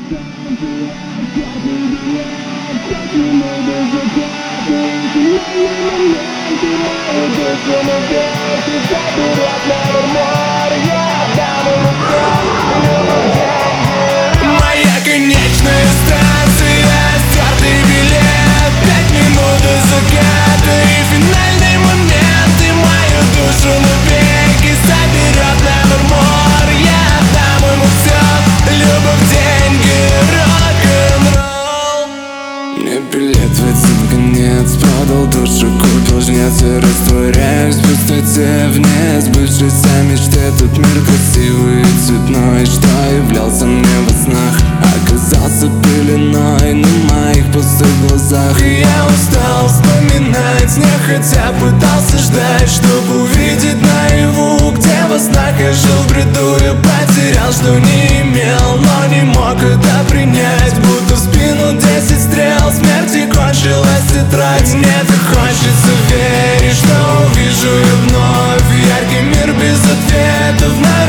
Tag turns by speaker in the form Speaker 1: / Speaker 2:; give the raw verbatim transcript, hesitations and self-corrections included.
Speaker 1: Моя конечная станция, стертый билет, пять минут до заката и финальный момент, и мою душу навеки соберет Nevermore. Я отдам ему все: любовь, деньги, рок-н-ролл. Мне билет в один конец, продал душу, купил жнец и растворяюсь в пустоте вниз. Сбывшиеся мечты, этот мир красивый и цветной, что являлся мне во снах, оказался пеленой на моих пустых глазах. И я устал вспоминать, нехотя пытался ждать, чтобы увидеть наяву, где во снах я жил в бреду. Я потерял, что не имел, но не мог это принять, будто в спину десять стрел смерти кончилась тетрадь. Мне так хочется верить, что увижу я вновь яркий мир без ответов на